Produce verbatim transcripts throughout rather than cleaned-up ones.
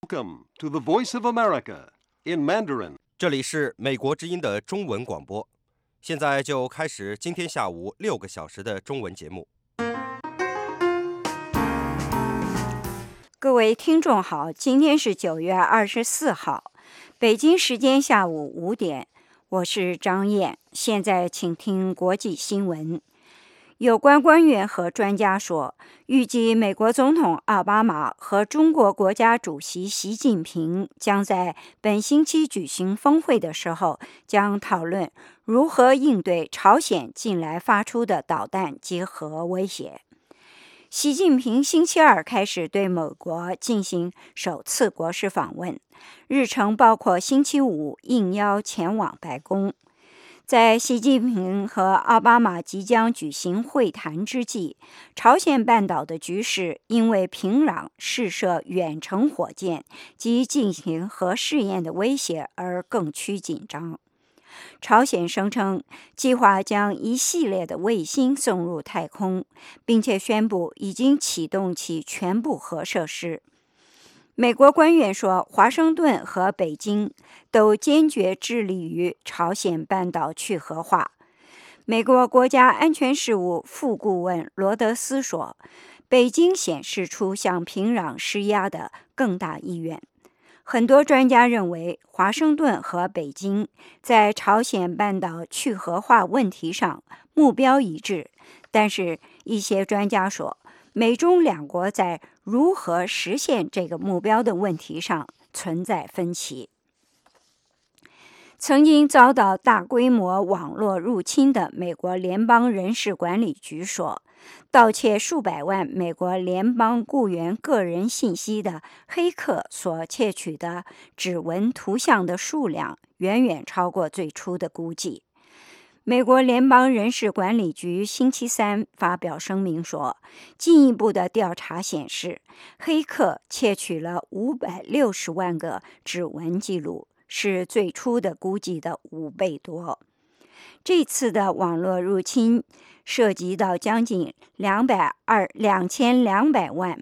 Welcome to the Voice of America in Mandarin. 这里是美国之音的中文广播，现在就开始今天下午六个小时的中文节目。 各位听众好，今天是九月二十四号，北京时间下午五点，我是张燕。现在请听国际新闻。有关官员和专家说，预计美国总统奥巴马和中国国家主席习近平将在本星期举行峰会的时候，将讨论如何应对朝鲜近来发出的导弹及核威胁。习近平星期二开始对美国进行首次国事访问，日程包括星期五应邀前往白宫。在习近平和奥巴马即将举行会谈之际，朝鲜半岛的局势因为平壤试射远程火箭及进行核试验的威胁而更趋紧张。朝鲜声称计划将一系列的卫星送入太空，并且宣布已经启动其全部核设施。美国官员说，华盛顿和北京都坚决致力于朝鲜半岛去核化。美国国家安全事务副顾问罗德斯说，北京显示出向平壤施压的更大意愿。很多专家认为，华盛顿和北京在朝鲜半岛去核化问题上目标一致，但是一些专家说，美中两国在如何实现这个目标的问题上存在分歧。曾经遭到大规模网络入侵的美国联邦人事管理局说，盗窃数百万美国联邦雇员个人信息的黑客所窃取的指纹图像的数量远远超过最初的估计。美国联邦人事管理局星期三发表声明说，进一步的调查显示，黑客窃取了五百六十万个指纹记录，是最初的估计的五倍多。这次的网络入侵涉及到将近两千两百万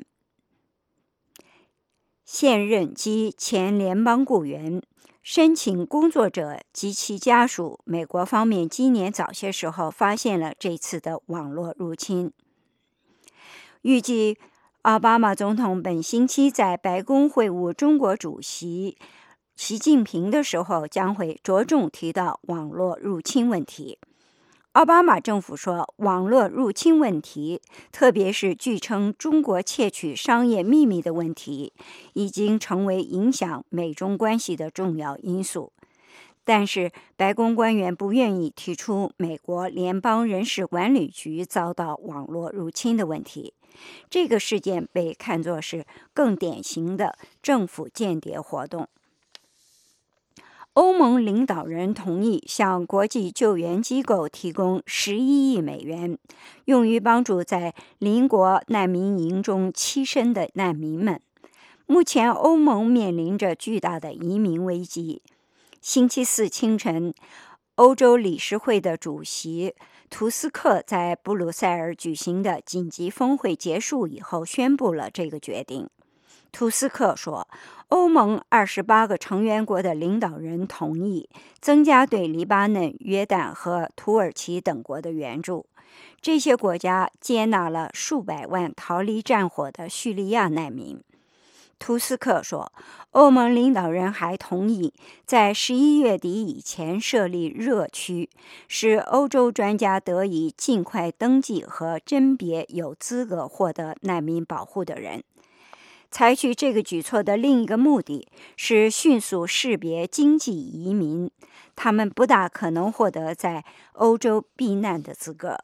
现任及前联邦雇员、申请工作者及其家属。美国方面今年早些时候发现了这次的网络入侵。预计奥巴马总统本星期在白宫会晤中国主席习近平的时候，将会着重提到网络入侵问题。奥巴马政府说，网络入侵问题，特别是据称中国窃取商业秘密的问题，已经成为影响美中关系的重要因素。但是，白宫官员不愿意提出美国联邦人事管理局遭到网络入侵的问题。这个事件被看作是更典型的政府间谍活动。欧盟领导人同意向国际救援机构提供十一亿美元，用于帮助在邻国难民营中栖身的难民们。目前，欧盟面临着巨大的移民危机。星期四清晨，欧洲理事会的主席图斯克在布鲁塞尔举行的紧急峰会结束以后宣布了这个决定。图斯克说，欧盟二十八个成员国的领导人同意增加对黎巴嫩、约旦和土耳其等国的援助。这些国家接纳了数百万逃离战火的叙利亚难民。图斯克说，欧盟领导人还同意在十一月底以前设立热区，使欧洲专家得以尽快登记和甄别有资格获得难民保护的人。采取这个举措的另一个目的是迅速识别经济移民，他们不大可能获得在欧洲避难的资格。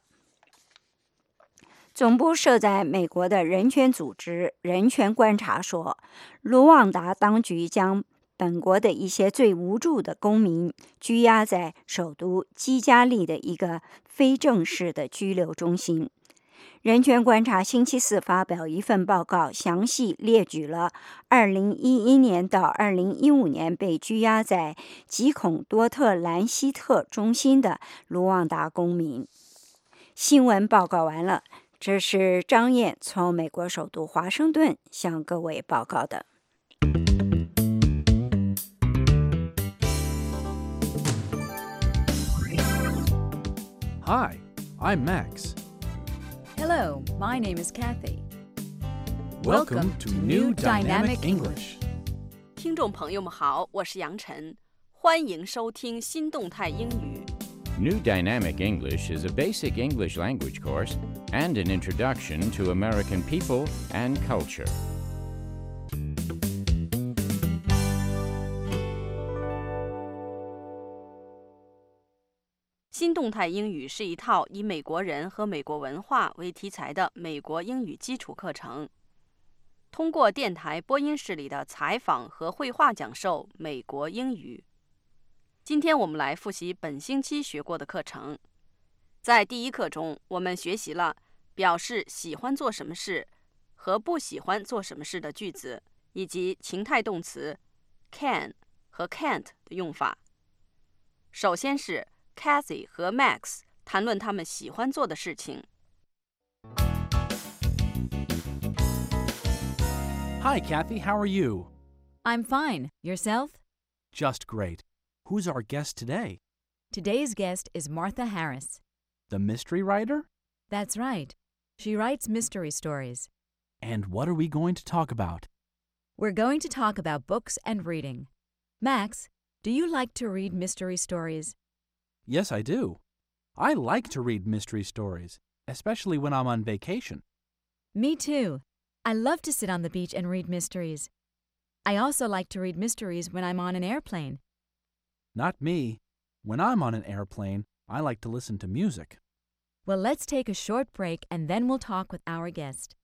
总部设在美国的人权组织人权观察说，卢旺达当局将本国的一些最无助的公民拘押在首都基加利的一个非正式的拘留中心。人权观察星期四发表一份报告，详细列举了二零一一年到二零一五年被拘押在吉孔多特兰希特中心的卢旺达公民。新闻报告完了，这是张燕从美国首都华盛顿向各位报告的。 Hi, I'm Max. Hello, my name is Kathy. Welcome to New Dynamic English. 听众朋友们好，我是杨晨，欢迎收听新动态英语。 New Dynamic English is a basic English language course and an introduction to American people and culture. 新动态英语是一套以美国人和美国文化为题材的美国英语基础课程，通过电台播音室里的采访和绘画讲授美国英语。今天我们来复习本星期学过的课程。在第一课中，我们学习了表示喜欢做什么事和不喜欢做什么事的句子，以及情态动词 can 和 can't 的用法。首先是Kathy 和 Max 谈论他们喜欢做的事情。 Hi, Kathy. How are you? I'm fine. Yourself? Just great. Who's our guest today? Today's guest is Martha Harris. The mystery writer? That's right. She writes mystery stories. And what are we going to talk about? We're going to talk about books and reading. Max, do you like to read mystery stories? Yes, I do. I like to read mystery stories, especially when I'm on vacation. Me too. I love to sit on the beach and read mysteries. I also like to read mysteries when I'm on an airplane. Not me. When I'm on an airplane, I like to listen to music. Well, let's take a short break and then we'll talk with our guest.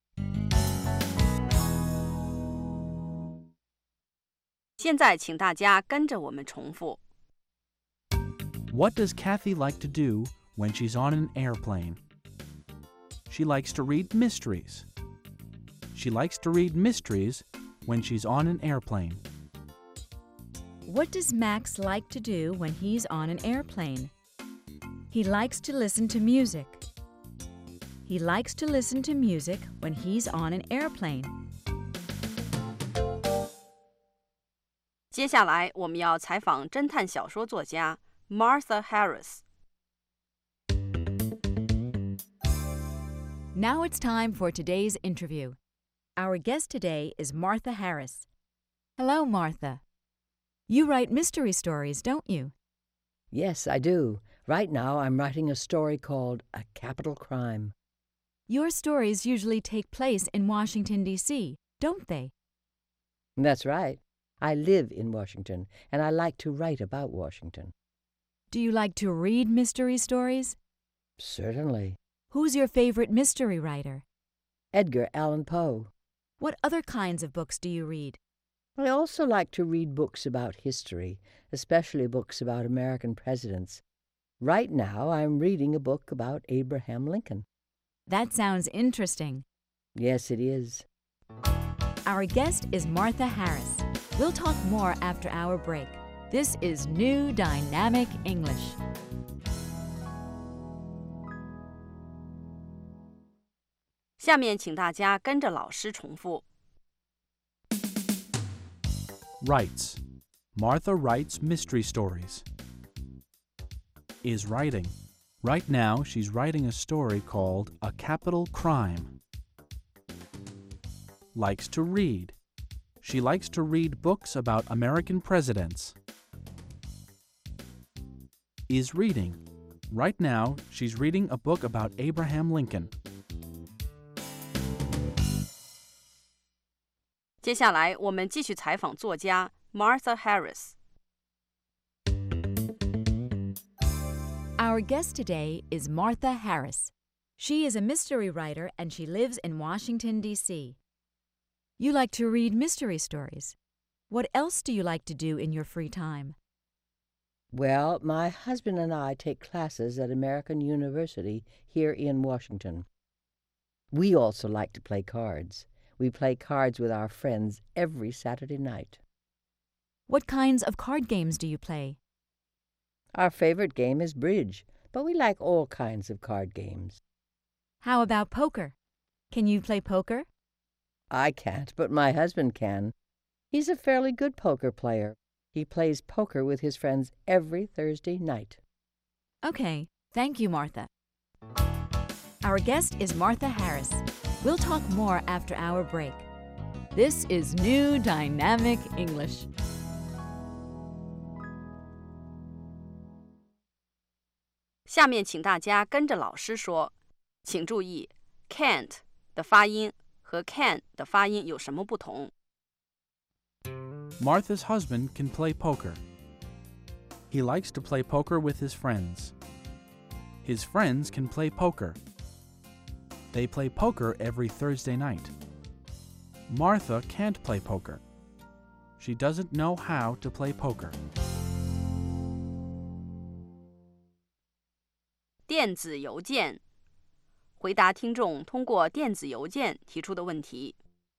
现在请大家跟着我们重复。 What does Kathy like to do when she's on an airplane? She likes to read mysteries. She likes to read mysteries when she's on an airplane. What does Max like to do when he's on an airplane? He likes to listen to music. He likes to listen to music when he's on an airplane. 接下来我们要采访侦探小说作家 Martha Harris. Now it's time for today's interview. Our guest today is Martha Harris. Hello, Martha. You write mystery stories, don't you? Yes, I do. Right now, I'm writing a story called A Capital Crime. Your stories usually take place in Washington, D C, don't they? That's right. I live in Washington, and I like to write about Washington. Do you like to read mystery stories? Certainly. Who's your favorite mystery writer? Edgar Allan Poe. What other kinds of books do you read? I also like to read books about history, especially books about American presidents. Right now, I'm reading a book about Abraham Lincoln. That sounds interesting. Yes, it is. Our guest is Martha Harris. We'll talk more after our break. This is New Dynamic English. 下面请大家跟着老师重复。 Writes. Martha writes mystery stories. Is writing. Right now, she's writing a story called A Capital Crime. Likes to read. She likes to read books about American presidents. Is reading. Right now, she's reading a book about Abraham Lincoln. 接下来我们继续采访作家 Martha Harris. Our guest today is Martha Harris. She is a mystery writer and she lives in Washington, D C. You like to read mystery stories. What else do you like to do in your free time? Well, my husband and I take classes at American University here in Washington. We also like to play cards. We play cards with our friends every Saturday night. What kinds of card games do you play? Our favorite game is bridge, but we like all kinds of card games. How about poker? Can you play poker? I can't, but my husband can. He's a fairly good poker player. He plays poker with his friends every Thursday night. Okay, Thank you, Martha. Our guest is Martha Harris. We'll talk more after our break. This is New Dynamic English. 下面请大家跟着老师说，请注意 can't 的发音和 can 的发音有什么不同。 Martha's husband can play poker. He likes to play poker with his friends. His friends can play poker. They play poker every Thursday night. Martha can't play poker. She doesn't know how to play poker. 电子邮件，回答听众通过电子邮件提出的问题。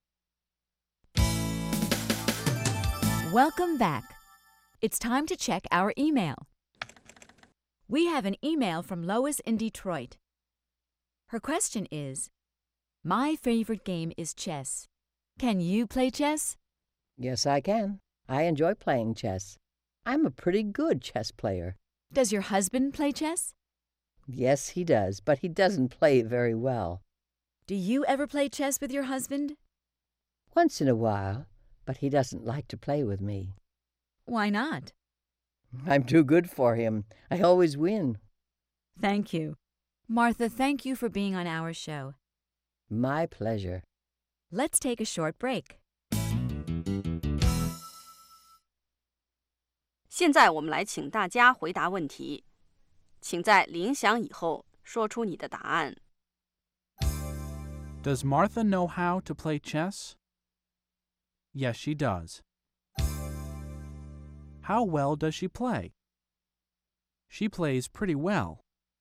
Welcome back. It's time to check our email. We have an email from Lois in Detroit. Her question is, My favorite game is chess. Can you play chess? Yes, I can. I enjoy playing chess. I'm a pretty good chess player. Does your husband play chess? Yes, he does, but he doesn't play it very well. Do you ever play chess with your husband? Once in a while, but he doesn't like to play with me. Why not? I'm too good for him. I always win. Thank you. Martha, thank you for being on our show. My pleasure. Let's take a short break. 现在我们来请大家回答问题，请在铃响以后说出你的答案。 Does Martha know how to play chess? Yes, she does. How well does she play? She plays pretty well.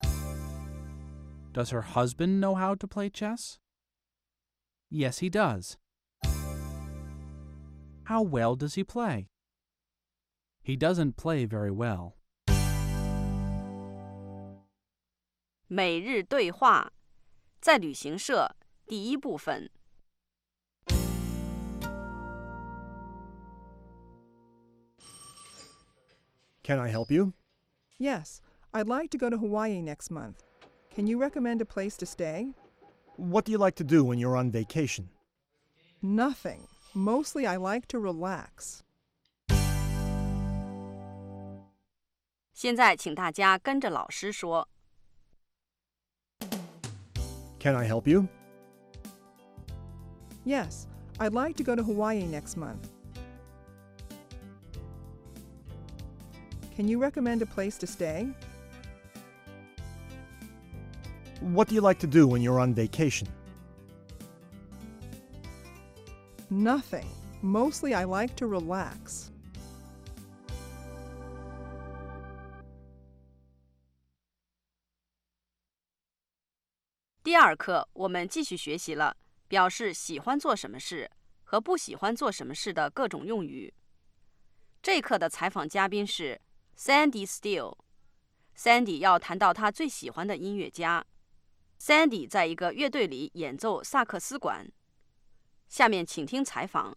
Does her husband know how to play chess? Yes, he does. How well does he play? He doesn't play very well. 每日对话，在旅行社第一部分。 Can I help you? Yes, I'd like to go to Hawaii next month. Can you recommend a place to stay? What do you like to do when you're on vacation? Nothing. Mostly I like to relax. 现在请大家跟着老师说。 Can I help you? Yes, I'd like to go to Hawaii next month. Can you recommend a place to stay? What do you like to do when you're on vacation? Nothing. Mostly I like to relax. 第二课，我们继续学习了表示喜欢做什么事和不喜欢做什么事的各种用语。这一课的采访嘉宾是 Sandy Steele。Sandy 要谈到他最喜欢的音乐家。Sandy 在一个乐队里演奏萨克斯管。下面请听采访。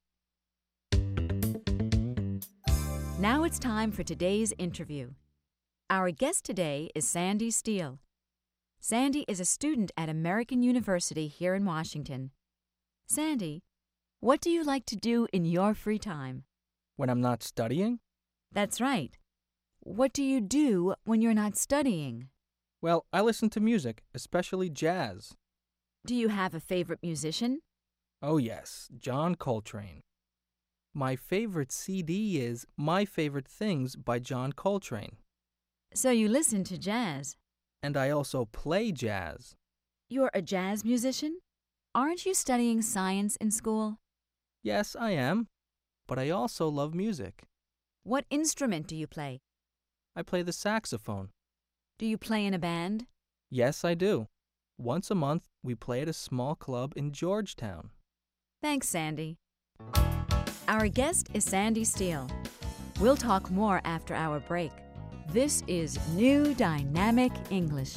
Now it's time for today's interview. Our guest today is Sandy Steele. Sandy is a student at American University here in Washington. Sandy, what do you like to do in your free time? When I'm not studying? That's right. What do you do when you're not studying? Well, I listen to music, especially jazz. Do you have a favorite musician? Oh, yes, John Coltrane. My favorite C D is My Favorite Things by John Coltrane. So you listen to jazz. And I also play jazz. You're a jazz musician? Aren't you studying science in school? Yes, I am. But I also love music. What instrument do you play? I play the saxophone. Do you play in a band? Yes, I do. Once a month, we play at a small club in Georgetown. Thanks, Sandy. Our guest is Sandy Steele. We'll talk more after our break. This is New Dynamic English.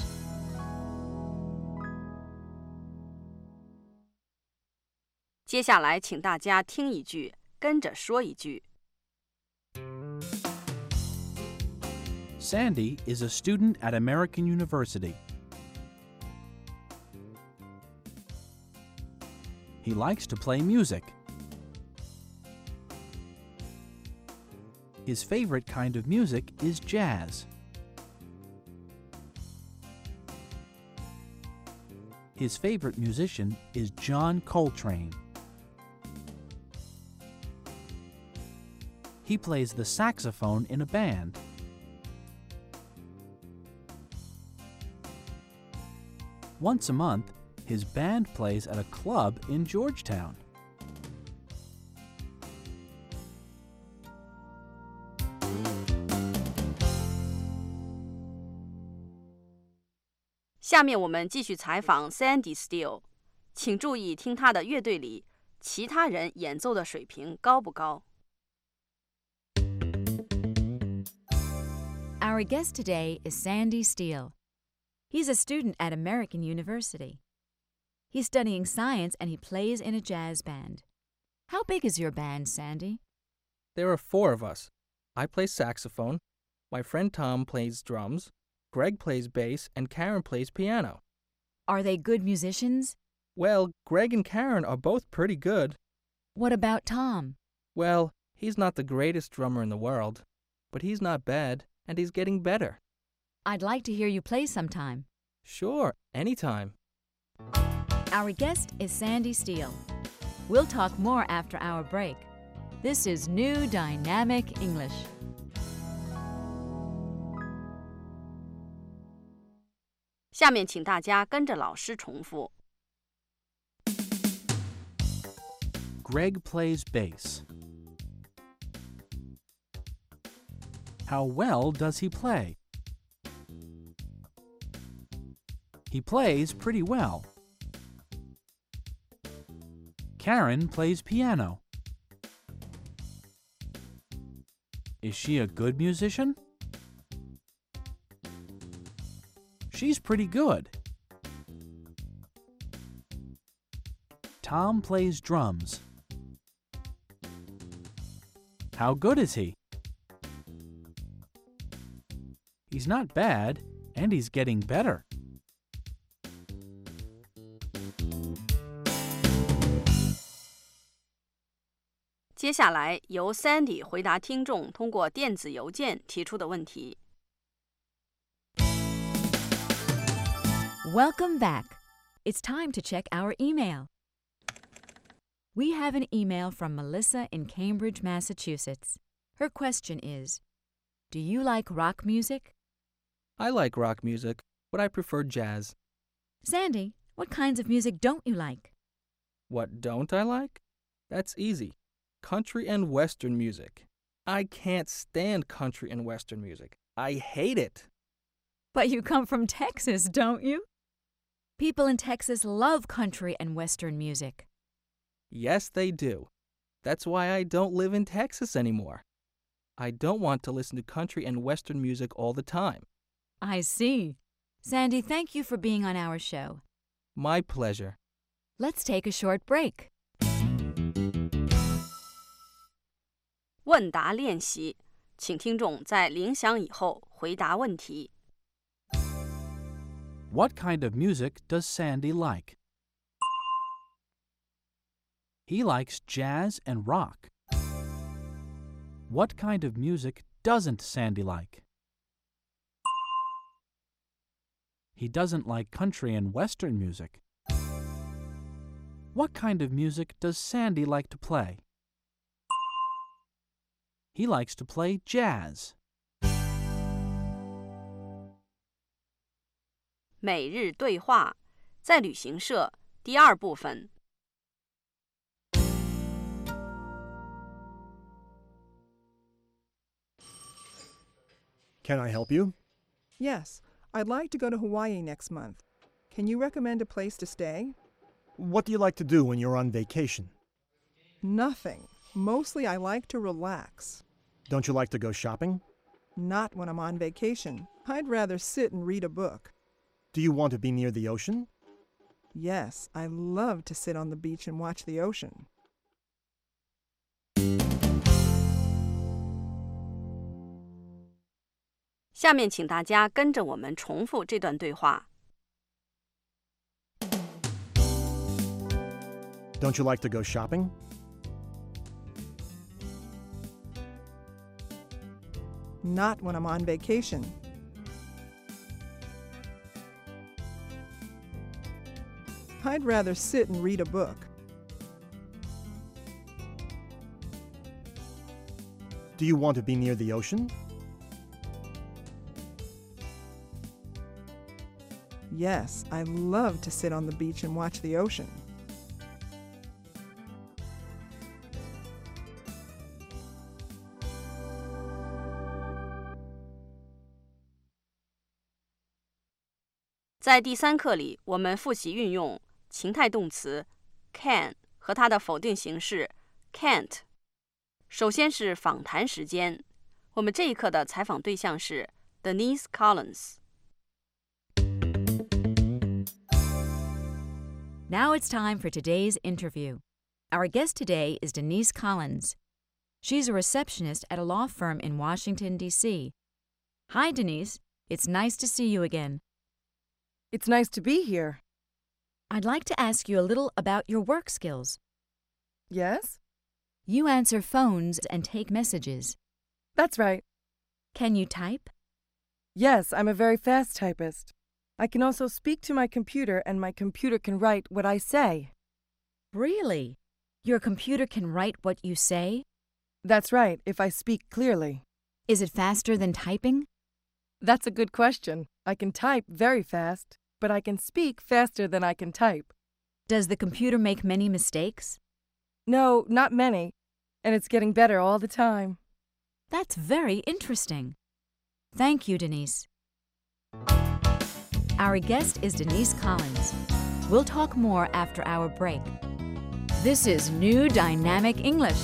接下来，请大家听一句，跟着说一句。 Sandy is a student at American University. He likes to play music. His favorite kind of music is jazz. His favorite musician is John Coltrane. He plays the saxophone in a band. Once a month, his band plays at a club in Georgetown. 下面我们继续采访 Sandy Steele， 请注意听他的乐队里其他人演奏的水平高不高。 Our guest today is Sandy Steele. He's a student at American University. He's studying science and he plays in a jazz band. How big is your band, Sandy? There are four of us. I play saxophone. My friend Tom plays drums. Greg plays bass, and Karen plays piano. Are they good musicians? Well, Greg and Karen are both pretty good. What about Tom? Well, he's not the greatest drummer in the world, but he's not bad, and he's getting better. I'd like to hear you play sometime. Sure, anytime. Our guest is Sandy Steele. We'll talk more after our break. This is New Dynamic English. "下面请大家跟着老师重复。 Greg plays bass. How well does he play? He plays pretty well. Karen plays piano. Is she a good musician? She's pretty good. Tom plays drums. How good is he? He's not bad, and he's getting better. 接下来由 Sandy 回答听众通过电子邮件提出的问题。 Welcome back. It's time to check our email. We have an email from Melissa in Cambridge, Massachusetts. Her question is, do you like rock music? I like rock music, but I prefer jazz. Sandy, what kinds of music don't you like? What don't I like? That's easy. Country and Western music. I can't stand country and Western music. I hate it. But you come from Texas, don't you? People in Texas love country and Western music. Yes, they do. That's why I don't live in Texas anymore. I don't want to listen to country and Western music all the time. I see. Sandy, thank you for being on our show. My pleasure. Let's take a short break. 问答练习，请听众在铃响以后回答问题。 What kind of music does Sandy like? He likes jazz and rock. What kind of music doesn't Sandy like? He doesn't like country and Western music. What kind of music does Sandy like to play? He likes to play jazz. 每日对话，在旅行社，第二部分。 Can I help you? Yes, I'd like to go to Hawaii next month. Can you recommend a place to stay? What do you like to do when you're on vacation? Nothing. Mostly I like to relax. Don't you like to go shopping? Not when I'm on vacation. I'd rather sit and read a book. Do you want to be near the ocean? Yes, I love to sit on the beach and watch the ocean. 下面请大家跟着我们重复这段对话。 Don't you like to go shopping? Not when I'm on vacation. I'd rather sit and read a book. Do you want to be near the ocean? Yes, I love to sit on the beach and watch the ocean. "在第三课里，我们复习运用情态动词 can 和它的否定形式 can't。首先是访谈时间，我们这一课的采访对象是 Denise Collins。 Now it's time for today's interview. Our guest today is Denise Collins. She's a receptionist at a law firm in Washington, D C Hi, Denise. It's nice to see you again. It's nice to be here. I'd like to ask you a little about your work skills. Yes? You answer phones and take messages. That's right. Can you type? Yes, I'm a very fast typist. I can also speak to my computer, and my computer can write what I say. Really? Your computer can write what you say? That's right, if I speak clearly. Is it faster than typing? That's a good question. I can type very fast, but I can speak faster than I can type. Does the computer make many mistakes? No, not many, and it's getting better all the time. That's very interesting. Thank you, Denise. Our guest is Denise Collins. We'll talk more after our break. This is New Dynamic English.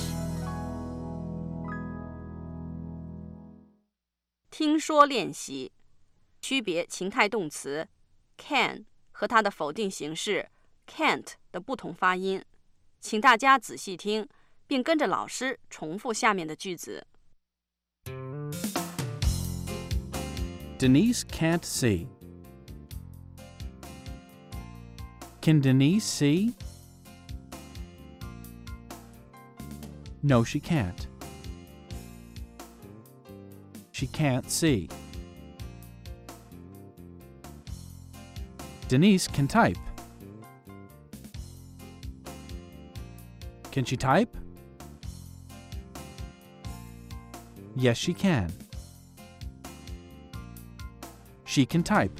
听说练习，区别情态动词 can 和它的否定形式 can't 的不同发音，请大家仔细听，并跟着老师重复下面的句子。 Denise can't see. Can Denise see? No, she can't. She can't see. Denise can type. Can she type? Yes, she can. She can type.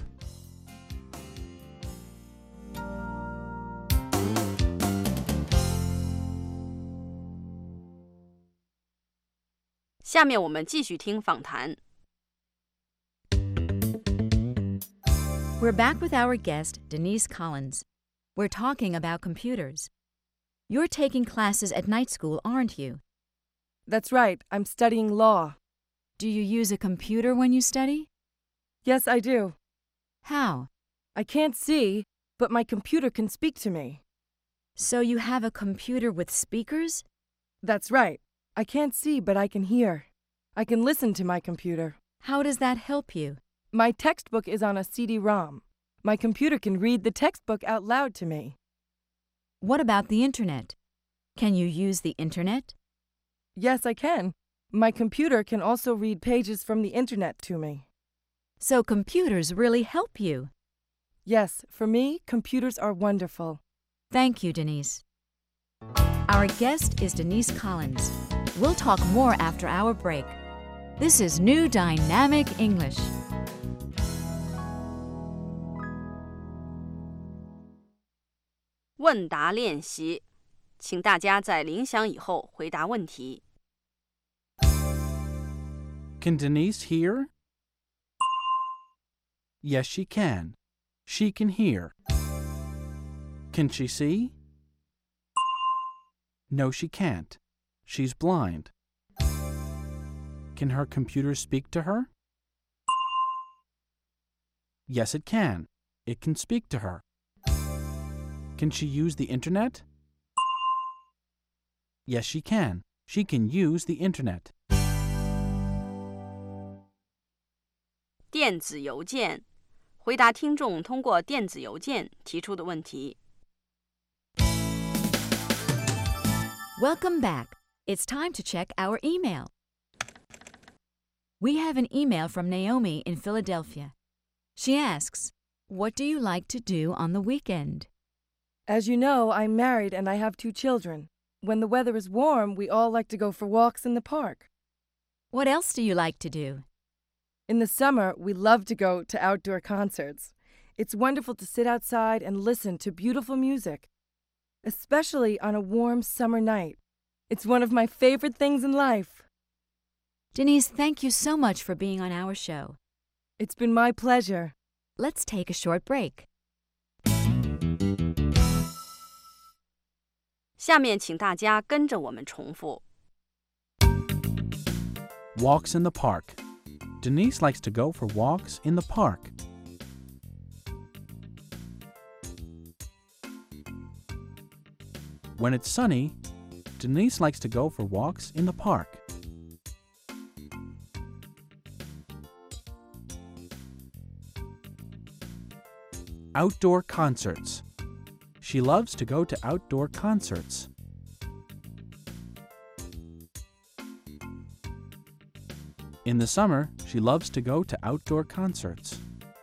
下面我们继续听访谈。 We're back with our guest, Denise Collins. We're talking about computers. You're taking classes at night school, aren't you? That's right, I'm studying law. Do you use a computer when you study? Yes, I do. How? I can't see, but my computer can speak to me. So you have a computer with speakers? That's right. I can't see, but I can hear. I can listen to my computer. How does that help you? My textbook is on a C D ROM. My computer can read the textbook out loud to me. What about the Internet? Can you use the Internet? Yes, I can. My computer can also read pages from the Internet to me. So computers really help you. Yes, for me, computers are wonderful. Thank you, Denise. Our guest is Denise Collins. We'll talk more after our break. This is New Dynamic English. 问答练习，请大家在铃响以后回答问题。 Can Denise hear? Yes, she can. She can hear. Can she see? No, she can't. She's blind. Can her computer speak to her? Yes, it can. It can speak to her. Can she use the Internet? Yes, she can. She can use the Internet. 电子邮件，回答听众通过电子邮件提出的问题。 Welcome back. It's time to check our email. We have an email from Naomi in Philadelphia. She asks, "What do you like to do on the weekend?" As you know, I'm married and I have two children. When the weather is warm, we all like to go for walks in the park. What else do you like to do? In the summer, we love to go to outdoor concerts. It's wonderful to sit outside and listen to beautiful music, especially on a warm summer night. It's one of my favorite things in life. Denise, thank you so much for being on our show. It's been my pleasure. Let's take a short break. 下面请大家跟着我们重复。 Walks in the park. Denise likes to go for walks in the park. When it's sunny, Denise likes to go for walks in the park. Outdoor concerts. She loves to go to outdoor concerts. In the summer, she loves to go to outdoor concerts.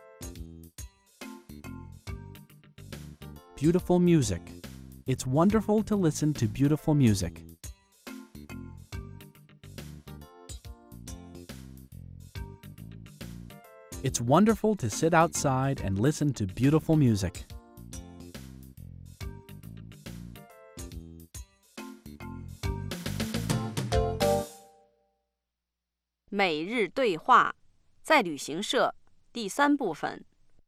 Beautiful music. It's wonderful to listen to beautiful music. It's wonderful to sit outside and listen to beautiful music. 《每日对话》在旅行社第三部分。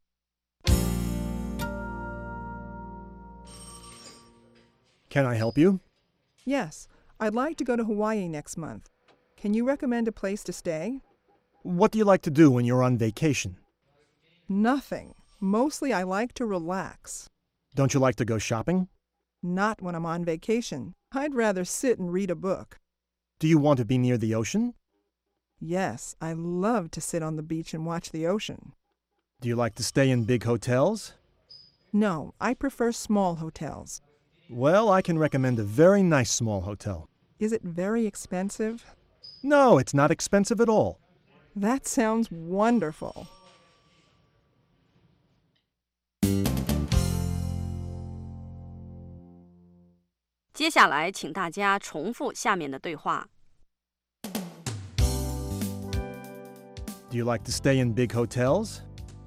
Can I help you? Yes, I'd like to go to Hawaii next month. Can you recommend a place to stay? What do you like to do when you're on vacation? Nothing. Mostly I like to relax. Don't you like to go shopping? Not when I'm on vacation. I'd rather sit and read a book. Do you want to be near the ocean? Yes, I love to sit on the beach and watch the ocean. Do you like to stay in big hotels? No, I prefer small hotels. Well, I can recommend a very nice small hotel. Is it very expensive? No, it's not expensive at all. That sounds wonderful. 接下来，请大家重复下面的对话。 Do you like to stay in big hotels?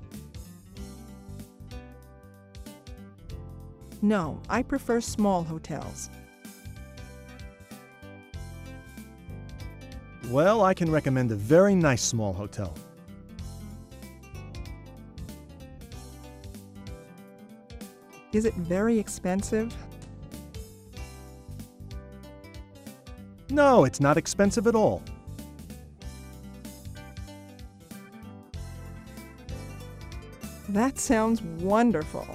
No, I prefer small hotels. Well, I can recommend a very nice small hotel. Is it very expensive? No, it's not expensive at all. That sounds wonderful.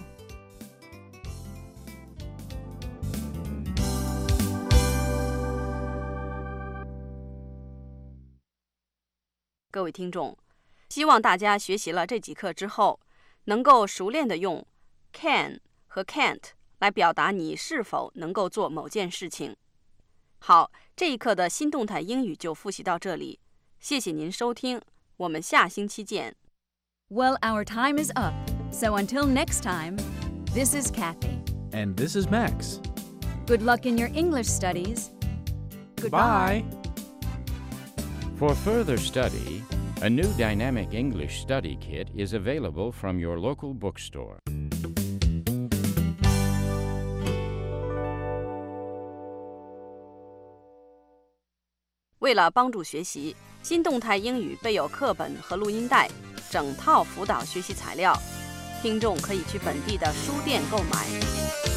各位听众，希望大家学习了这几课之后，能够熟练地用 can 和 can't 来表达你是否能够做某件事情。好，这一课的新动态英语就复习到这里，谢谢您收听，我们下星期见。 Well, our time is up. So until next time, this is Kathy. And this is Max. Good luck in your English studies. Goodbye. Bye. For further study, a new dynamic English study kit is available from your local bookstore. 为了帮助学习，新动态英语备有课本和录音带，整套辅导学习材料，听众可以去本地的书店购买。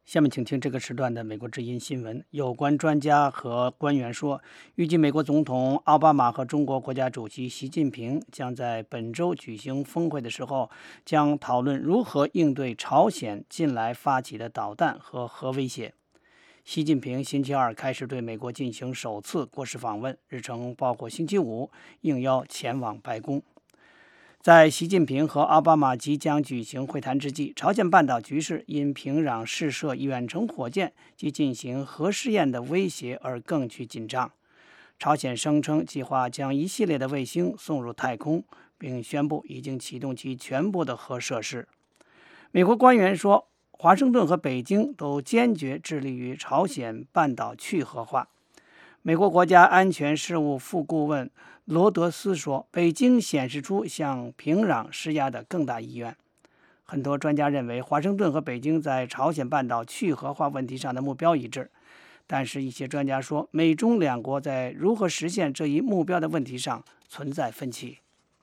下面请听这个时段的美国之音新闻。有关专家和官员说，预计美国总统奥巴马和中国国家主席习近平将在本周举行峰会的时候，将讨论如何应对朝鲜近来发起的导弹和核威胁。习近平星期二开始对美国进行首次国事访问，日程包括星期五应邀前往白宫。在习近平和奥巴马即将举行会谈之际，朝鲜半岛局势因平壤试射远程火箭及进行核试验的威胁而更趋紧张。朝鲜声称计划将一系列的卫星送入太空，并宣布已经启动其全部的核设施。美国官员说，华盛顿和北京都坚决致力于朝鲜半岛去核化。美国国家安全事务副顾问罗德斯说，北京显示出向平壤施压的更大意愿。很多专家认为，华盛顿和北京在朝鲜半岛去核化问题上的目标一致，但是一些专家说，美中两国在如何实现这一目标的问题上存在分歧。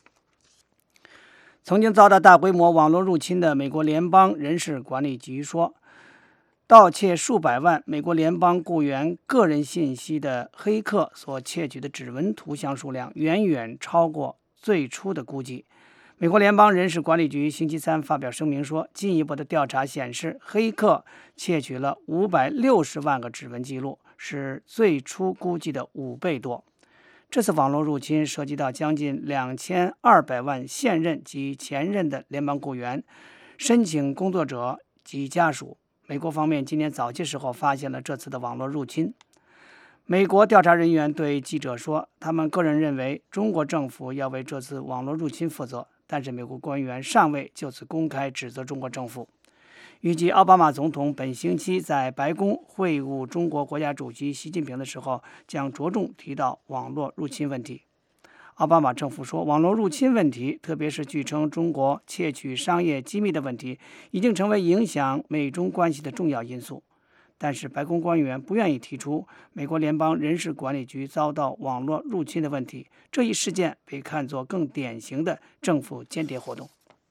曾经遭到大规模网络入侵的美国联邦人事管理局说，盗窃数百万美国联邦雇员个人信息的黑客所窃取的指纹图像数量远远超过最初的估计。美国联邦人事管理局星期三发表声明说，进一步的调查显示，黑客窃取了五百六十万个指纹记录，是最初估计的五倍多。这次网络入侵涉及到将近两千二百万现任及前任的联邦雇员、申请工作者及家属。美国方面今年早些时候发现了这次的网络入侵。美国调查人员对记者说，他们个人认为中国政府要为这次网络入侵负责，但是美国官员尚未就此公开指责中国政府。预计奥巴马总统本星期在白宫会晤中国国家主席习近平的时候，将着重提到网络入侵问题。奥巴马政府说，网络入侵问题，特别是据称中国窃取商业机密的问题，已经成为影响美中关系的重要因素。但是白宫官员不愿意提出美国联邦人事管理局遭到网络入侵的问题，这一事件被看作更典型的政府间谍活动。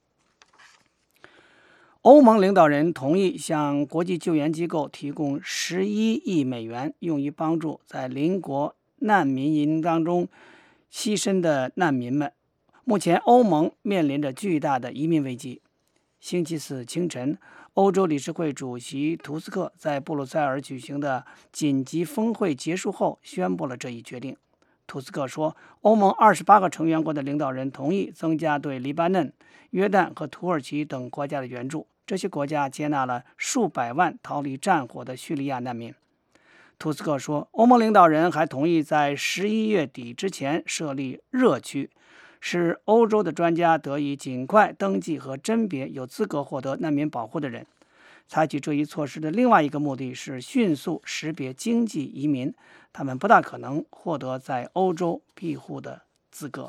欧盟领导人同意向国际救援机构提供十一亿美元，用于帮助在邻国难民营当中牺牲的难民们。目前欧盟面临着巨大的移民危机。星期四清晨，欧洲理事会主席图斯克在布鲁塞尔举行的紧急峰会结束后宣布了这一决定。图斯克说，欧盟二十八个成员国的领导人同意增加对黎巴嫩、约旦和土耳其等国家的援助，这些国家接纳了数百万逃离战火的叙利亚难民。图斯克说，欧盟领导人还同意在十一月底之前设立热区，使欧洲的专家得以尽快登记和甄别有资格获得难民保护的人。采取这一措施的另外一个目的是迅速识别经济移民，他们不大可能获得在欧洲庇护的资格。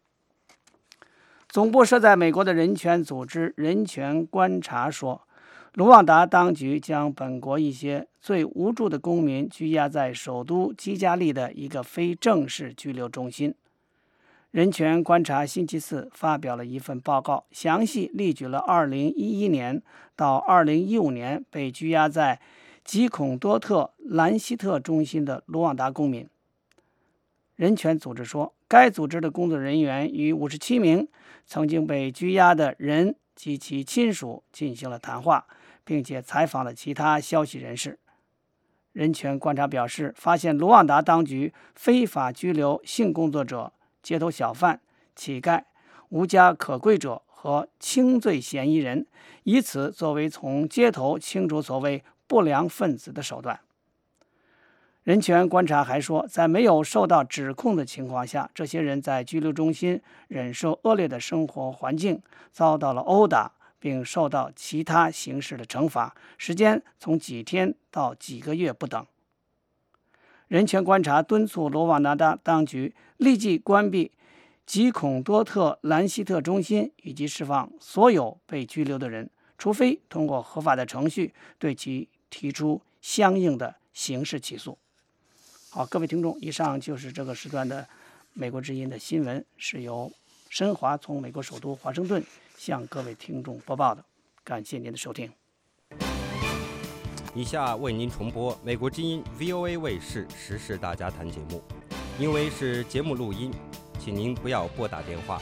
总部设在美国的人权组织人权观察说，卢旺达当局将本国一些最无助的公民拘押在首都基加利的一个非正式拘留中心。人权观察星期四发表了一份报告，详细列举了二零一一年到二零一五年被拘押在吉孔多特兰希特中心的卢旺达公民。人权组织说，该组织的工作人员与五十七名曾经被拘押的人及其亲属进行了谈话，并且采访了其他消息人士。人权观察表示，发现卢旺达当局非法拘留性工作者、街头小贩、乞丐、无家可归者和轻罪嫌疑人，以此作为从街头清除所谓不良分子的手段。人权观察还说，在没有受到指控的情况下，这些人在拘留中心忍受恶劣的生活环境，遭到了殴打，并受到其他形式的惩罚，时间从几天到几个月不等。人权观察敦促罗瓦纳达当局立即关闭吉孔多特兰希特中心，以及释放所有被拘留的人，除非通过合法的程序对其提出相应的刑事起诉。好，各位听众，以上就是这个时段的美国之音的新闻，是由申华从美国首都华盛顿向各位听众播报的。感谢您的收听。 以下为您重播美国之音 V O A 卫视时事大家谈节目，因为是节目录音，请您不要拨打电话。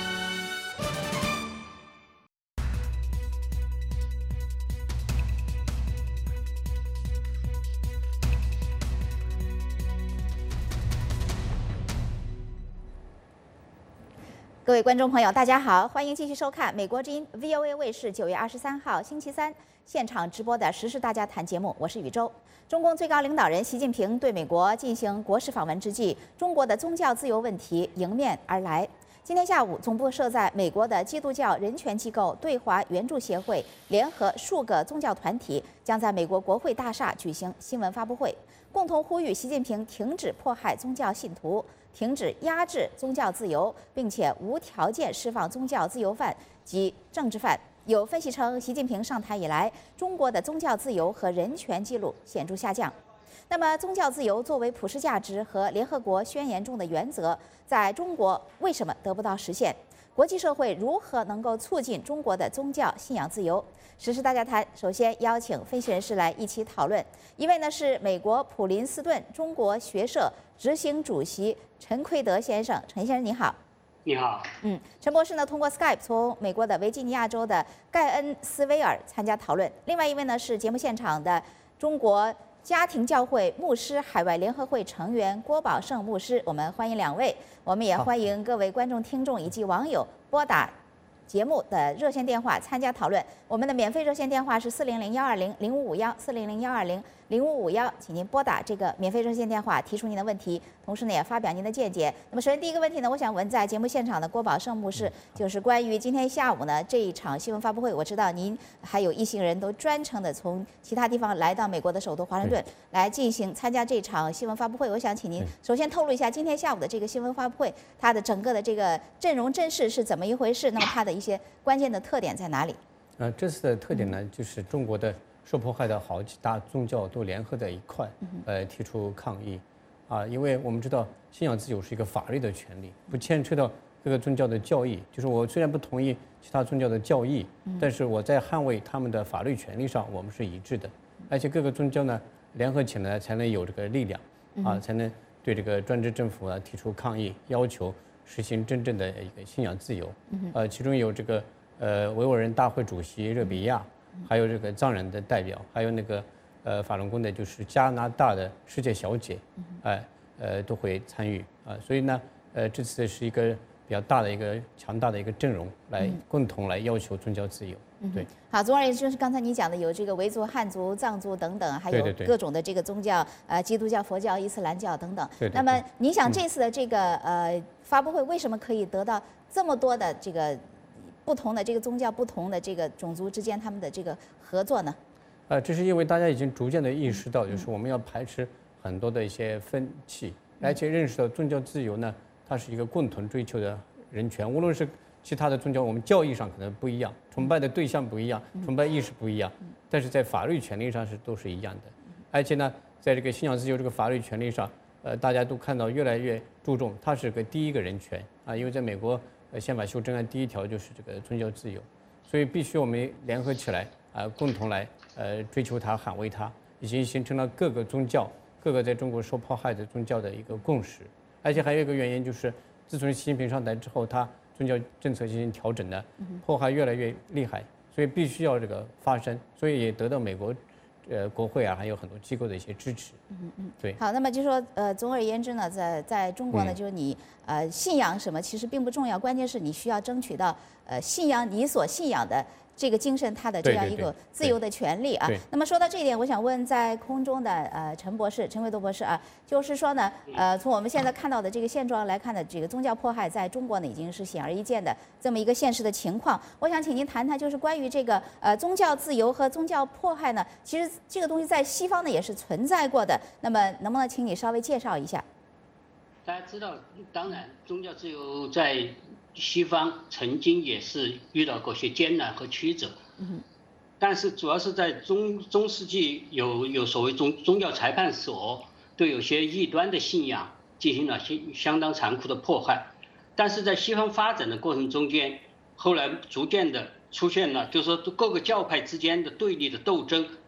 各位观众朋友，大家好，欢迎继续收看美国之音 V O A 卫视九月二十三号星期三现场直播的时事大家谈节目，我是宇宙。中共最高领导人习近平对美国进行国事访问之际，中国的宗教自由问题迎面而来。今天下午，总部设在美国的基督教人权机构对华援助协会联合数个宗教团体将在美国国会大厦举行新闻发布会，共同呼吁习近平停止迫害宗教信徒，停止压制宗教自由，并且无条件释放宗教自由犯及政治犯。有分析称，习近平上台以来，中国的宗教自由和人权记录显著下降。那么，宗教自由作为普世价值和联合国宣言中的原则，在中国为什么得不到实现？国际社会如何能够促进中国的宗教信仰自由？时事大家谈，首先邀请分析人士来一起讨论。一位呢是美国普林斯顿中国学社执行主席陈奎德先生，陈先生你好。 你好。 嗯，陈博士呢通过 Skype 从美国的维吉尼亚州的盖恩斯威尔参加讨论。另外一位呢是节目现场的中国家庭教会牧师海外联合会成员郭宝胜牧师，我们欢迎两位。我们也欢迎各位观众、听众以及网友拨打节目的热线电话参加讨论。我们的免费热线电话是四零零幺二零零五五幺四零零幺二零零五五幺，请您拨打这个免费热线电话提出您的问题，同时呢也发表您的见解。那么首先第一个问题呢，我想问在节目现场的郭宝胜牧师，就是关于今天下午呢这一场新闻发布会，我知道您还有一行人都专程的从其他地方来到美国的首都华盛顿来进行参加这场新闻发布会。我想请您首先透露一下今天下午的这个新闻发布会，它的整个的这个阵容阵势是怎么一回事？那么它的一些关键的特点在哪里？ 呃，这次的特点呢，就是中国的受迫害的好几大宗教都联合在一块，呃，提出抗议，啊，因为我们知道信仰自由是一个法律的权利，不牵扯到各个宗教的教义。就是我虽然不同意其他宗教的教义，但是我在捍卫他们的法律权利上，我们是一致的。而且各个宗教呢联合起来，才能有这个力量，啊，才能对这个专制政府啊提出抗议，要求实行真正的一个信仰自由。呃，其中有这个。呃，维吾尔人大会主席热比亚，还有这个藏人的代表，还有那个呃法轮功的，就是加拿大的世界小姐，哎呃, 呃都会参与啊、呃，所以呢，呃这次是一个比较大的一个强大的一个阵容，来共同来要求宗教自由。对， 好，总而言之，就是刚才你讲的有这个维族、汉族、藏族等等，还有各种的这个宗教，呃，基督教、佛教、伊斯兰教等等。 对对对。 那么，你想这次的这个呃发布会为什么可以得到这么多的这个？不同的这个宗教、不同的这个种族之间他们的这个合作呢？ 呃，这是因为大家已经逐渐的意识到，就是我们要排斥很多的一些分歧，而且认识到宗教自由呢，它是一个共同追求的人权。无论是其他的宗教，我们教义上可能不一样，崇拜的对象不一样，崇拜意识不一样，但是在法律权利上是都是一样的。而且呢，在这个信仰自由这个法律权利上，呃，大家都看到越来越注重，它是个第一个人权啊，因为在美国。呃，宪法修正案第一条就是这个宗教自由，所以必须我们联合起来啊、呃，共同来呃追求它、捍卫它，已经形成了各个宗教、各个在中国受迫害的宗教的一个共识。而且还有一个原因就是，自从习近平上台之后，他宗教政策进行调整呢，迫害越来越厉害，所以必须要这个发声，所以也得到美国。呃，国会啊，还有很多机构的一些支持。 嗯嗯， 对。 好，那么就说，呃，总而言之呢，在在中国呢，嗯、就是你呃信仰什么其实并不重要，关键是你需要争取到呃信仰你所信仰的这个精神，它的这样一个自由的权利啊。那么说到这一点，我想问在空中的呃陈博士、陈维多博士啊，就是说呢，呃，从我们现在看到的这个现状来看呢，这个宗教迫害在中国呢已经是显而易见的这么一个现实的情况。我想请您谈谈，就是关于这个呃宗教自由和宗教迫害呢，其实这个东西在西方呢也是存在过的。那么能不能请你稍微介绍一下？ 大家知道，当然宗教自由在西方曾经也是遇到过些艰难和曲折，嗯，但是主要是在中中世纪有有所谓宗宗教裁判所对有些异端的信仰进行了相相当残酷的迫害，但是在西方发展的过程中间，后来逐渐的出现了，就是说各个教派之间的对立的斗争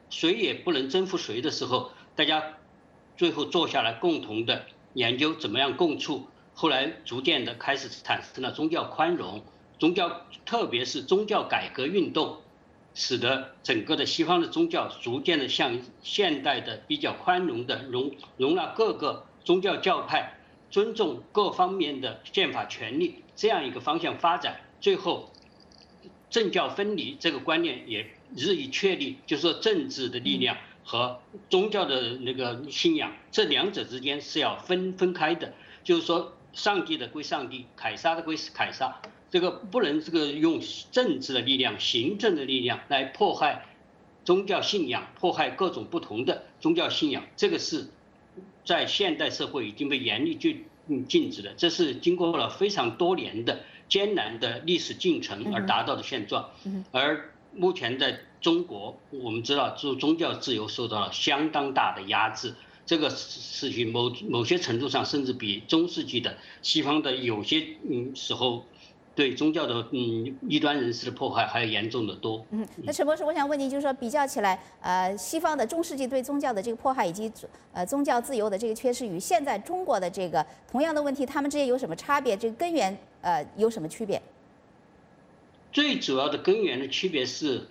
谁也不能征服谁的时候，大家最后坐下来共同的研究怎么样共处。后来逐渐的开始产生了宗教宽容，宗教特别是宗教改革运动，使得整个的西方的宗教逐渐的向现代的比较宽容的容容纳各个宗教教派，尊重各方面的宪法权利这样一个方向发展。最后政教分离这个观念也日益确立，就是说政治的力量和宗教的那个信仰这两者之间是要分分开的，就是说上帝的归上帝，凯撒的归凯撒，这个不能这个用政治的力量、行政的力量来迫害宗教信仰，迫害各种不同的宗教信仰，这个是在现代社会已经被严厉禁禁止的，这是经过了非常多年的艰难的历史进程而达到的现状。而目前在中国，我们知道宗教自由受到了相当大的压制。这个事情某某些程度上，甚至比中世纪的西方的有些嗯时候对宗教的嗯异端人士的迫害还要严重的多。 嗯，那陈博士，我想问您，就是说比较起来，呃，西方的中世纪对宗教的这个迫害以及呃宗教自由的这个缺失，与现在中国的这个同样的问题，他们之间有什么差别？这个根源呃有什么区别？ 最主要的根源的区别是，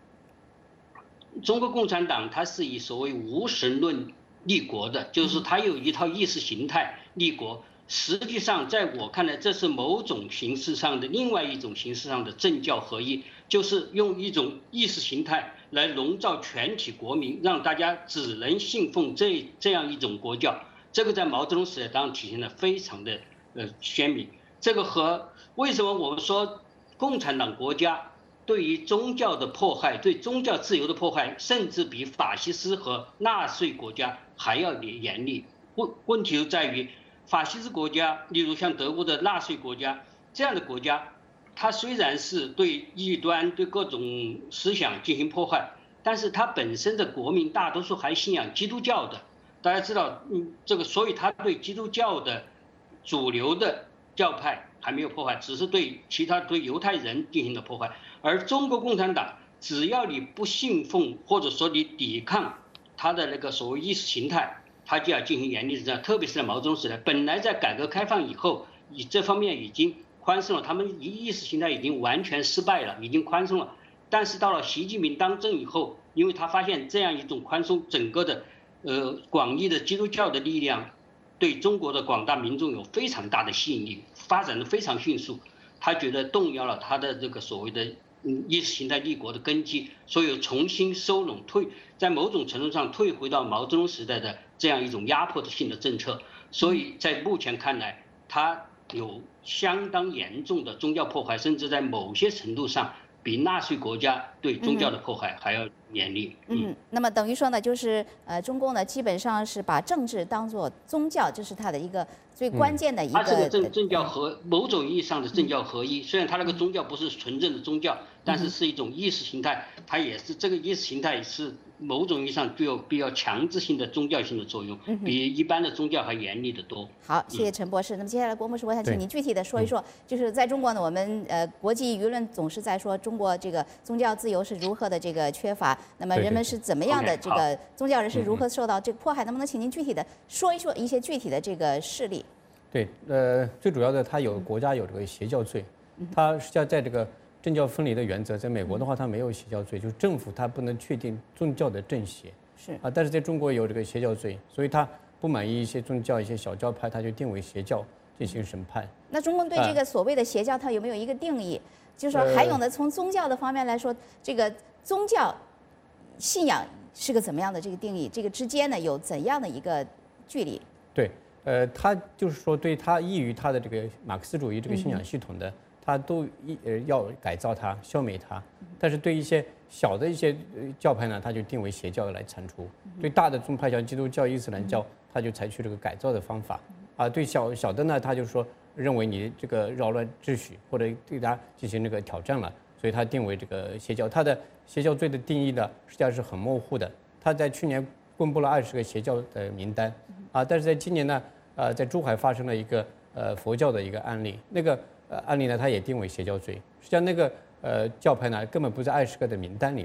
中国共产党它是以所谓无神论立国的，就是它有一套意识形态立国。实际上，在我看来，这是某种形式上的另外一种形式上的政教合一，就是用一种意识形态来笼罩全体国民，让大家只能信奉这这样一种国教。这个在毛泽东时代当然体现得非常的呃鲜明。这个和为什么我们说共产党国家对于宗教的迫害，对宗教自由的迫害，甚至比法西斯和纳粹国家还要严厉。问问题就在于，法西斯国家，例如像德国的纳粹国家这样的国家，它虽然是对异端、对各种思想进行迫害，但是它本身的国民大多数还信仰基督教的。大家知道，嗯，这个，所以它对基督教的主流的教派还没有迫害，只是对其他对犹太人进行了迫害。而中国共产党，只要你不信奉或者说你抵抗他的那个所谓意识形态，他就要进行严厉的这样。特别是在毛泽东时代，本来在改革开放以后，以这方面已经宽松了，他们意识形态已经完全失败了，已经宽松了。但是到了习近平当政以后，因为他发现这样一种宽松，整个的呃广义的基督教的力量对中国的广大民众有非常大的吸引力，发展的非常迅速。他觉得动摇了他的这个所谓的嗯意识形态立国的根基，所以重新收拢退，在某种程度上退回到毛泽东时代的这样一种压迫性的政策。所以在目前看来，他有相当严重的宗教迫害，甚至在某些程度上比纳粹国家对宗教的迫害还要严厉。 嗯，嗯那么等于说呢，就是呃，中共呢基本上是把政治当作宗教，这是它的一个最关键的一个。 它是个政政教合，某种意义上的政教合一。虽然它那个宗教不是纯正的宗教，但是是一种意识形态，它也是这个意识形态是某种意义上具有比较强制性的宗教性的作用，比一般的宗教还严厉得多。 好，谢谢陈博士。那么接下来，郭博士，我想请您具体的说一说，就是在中国呢，我们呃国际舆论总是在说中国这个宗教自由是如何的这个缺乏，那么人们是怎么样的这个宗教人士如何受到这个迫害？能不能请您具体的说一说一些具体的这个事例？ 对，呃，最主要的，它有国家有这个邪教罪，它实际上在这个政教分离的原则，在美国的话，它没有邪教罪，就是政府它不能确定宗教的正邪， 是啊，但是在中国有这个邪教罪，所以它不满意一些宗教、一些小教派，它就定为邪教进行审判。 那中共对这个所谓的邪教，它有没有一个定义？就是说，还有呢，从宗教的方面来说，这个宗教信仰是个怎么样的这个定义？这个之间呢有怎样的一个距离？ 对。呃，他就是说，对他异于他的这个马克思主义这个信仰系统的，他都一呃要改造它、消灭它。但是对一些小的一些教派呢，他就定为邪教来铲除；对大的宗派像基督教、伊斯兰教，他就采取这个改造的方法。啊，对小小的呢，他就说认为你这个扰乱秩序，或者对他进行这个挑战了，所以他定为这个邪教。他的邪教罪的定义呢，实际上是很模糊的。他在去年公布了二十个邪教的名单。啊，但是在今年呢，呃，在珠海发生了一个呃佛教的一个案例，那个呃案例呢，它也定为邪教罪。实际上那个呃教派呢，根本不在二十个的名单里面，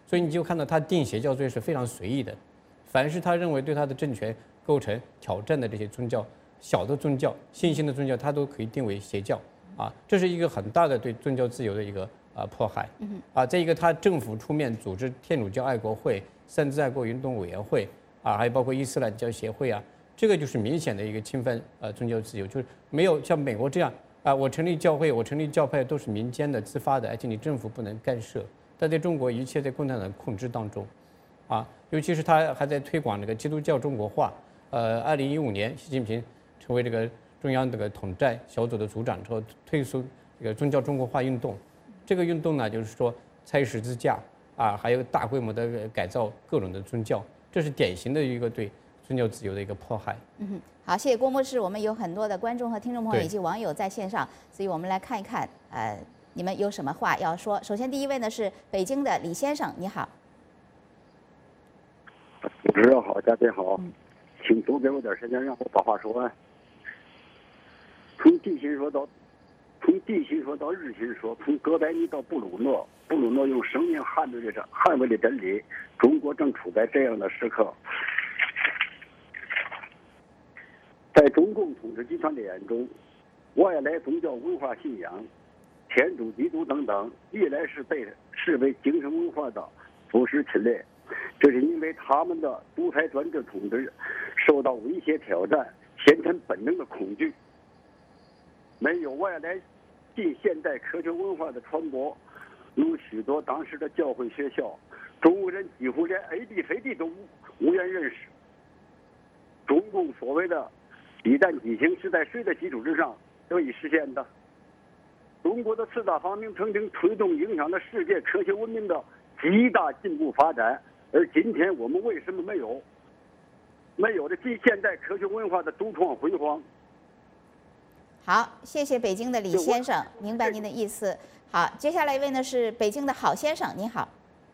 所以你就看到他定邪教罪是非常随意的，凡是他认为对他的政权构成挑战的这些宗教，小的宗教、新兴的宗教，他都可以定为邪教啊，这是一个很大的对宗教自由的一个啊迫害啊。再一个，他政府出面组织天主教爱国会、三自爱国运动委员会啊，还有包括伊斯兰教协会啊，这个就是明显的一个侵犯呃宗教自由，就是没有像美国这样啊，我成立教会、我成立教派都是民间的自发的，而且你政府不能干涉。但在中国，一切在共产党控制当中，啊，尤其是他还在推广这个基督教中国化。呃，二零一五年，习近平成为这个中央这个统战小组的组长之后，推出这个宗教中国化运动。这个运动呢，就是说拆十字架啊，还有大规模的改造各种的宗教，这是典型的一个对宗教自由的一个迫害。 嗯哼，好，谢谢郭博士。我们有很多的观众和听众朋友以及网友在线上，所以我们来看一看，呃。你们有什么话要说？首先，第一位呢是北京的李先生，你好。 主持人好，嘉宾好，请多给我点时间，让我把话说完。从地心说到，从地心说到日心说，从哥白尼到布鲁诺，布鲁诺用生命捍卫着捍卫了真理。中国正处在这样的时刻，在中共统治集团的眼中，外来宗教文化信仰。天主、基督等等，历来是被视为精神文化的腐蚀侵略，这是因为他们的独裁专制统治受到威胁挑战，形成本能的恐惧。没有外来近现代科学文化的传播，有许多当时的教会学校，中国人几乎连 A B C D 都无无缘认识。中共所谓的一战几行是在谁的基础之上得以实现的？中国的四大发明曾经推动影响了世界科学文明的极大进步发展，而今天我们为什么没有没有了近现代科学文化的独创辉煌？ 好，谢谢北京的李先生，明白您的意思。好，接下来一位呢是北京的郝先生，你好。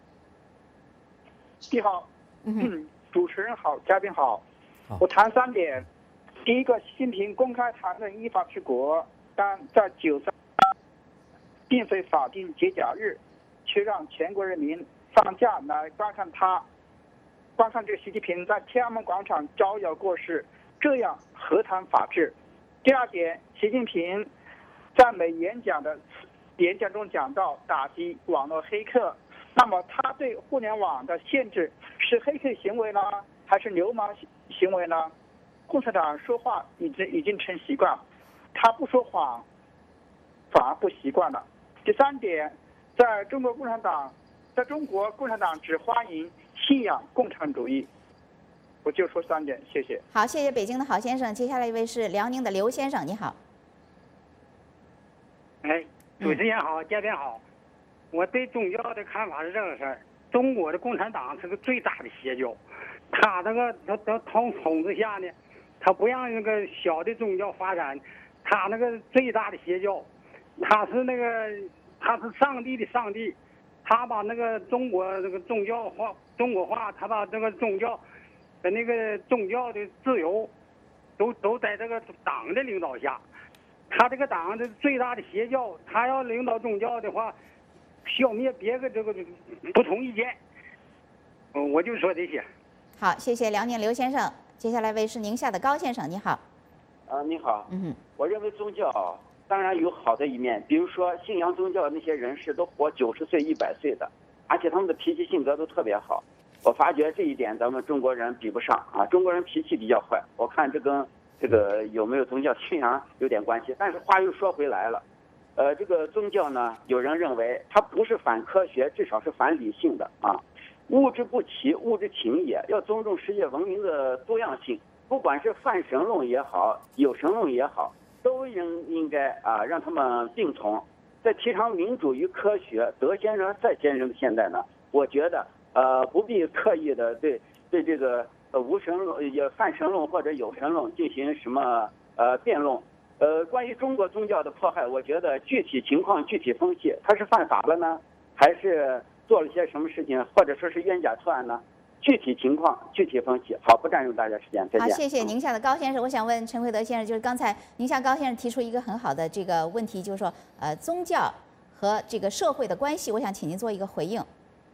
你好，嗯，主持人好，嘉宾好。我谈三点。第一个，习近平公开谈论依法治国，但在九三。并非法定节假日，却让全国人民放假来观看他，观看这个习近平在天安门广场招摇过市，这样何谈法治？第二点，习近平在美演讲的演讲中讲到打击网络黑客，那么他对互联网的限制是黑客行为呢，还是流氓行为呢？共产党说话已经已经成习惯，他不说谎，反而不习惯了。第三点，在中国共产党，在中国共产党只欢迎信仰共产主义。我就说三点，谢谢。 好，谢谢北京的郝先生。接下来一位是辽宁的刘先生，你好。 哎，主持人好，嘉宾好。我对宗教的看法是这个事儿：中国的共产党是个最大的邪教，他那个他他统统治下呢，他不让那个小的宗教发展，他那个最大的邪教。他是那个，他是上帝的上帝，他把那个中国这个宗教化、中国化，他把这个宗教的那个宗教的自由，都都在这个党的领导下。他这个党的最大的邪教，他要领导宗教的话，消灭别个这个不同意见。嗯，我就说这些。 好，谢谢辽宁刘先生。接下来一位是宁夏的高先生，你好。 啊，你好。 嗯哼。 我认为宗教。当然有好的一面，比如说信仰宗教那些人士都活九十岁、一百岁的，而且他们的脾气性格都特别好。我发觉这一点咱们中国人比不上啊，中国人脾气比较坏。我看这跟这个有没有宗教信仰有点关系。但是话又说回来了，呃，这个宗教呢，有人认为它不是反科学，至少是反理性的啊。物质不齐，物质轻也，要尊重世界文明的多样性，不管是泛神论也好，有神论也好。都应应该啊，让他们并存。在提倡民主与科学得先生再先生的现在呢，我觉得呃不必刻意的对对这个呃无神论、也泛神论或者有神论进行什么呃辩论。呃，关于中国宗教的迫害，我觉得具体情况具体分析，他是犯法了呢，还是做了些什么事情，或者说是冤假错案呢？具体情况具体分析。好，不占用大家时间，再见。 好，谢谢宁夏的高先生。我想问陈慧德先生，就是刚才宁夏高先生提出一个很好的这个问题，就是说，呃，宗教和这个社会的关系，我想请您做一个回应。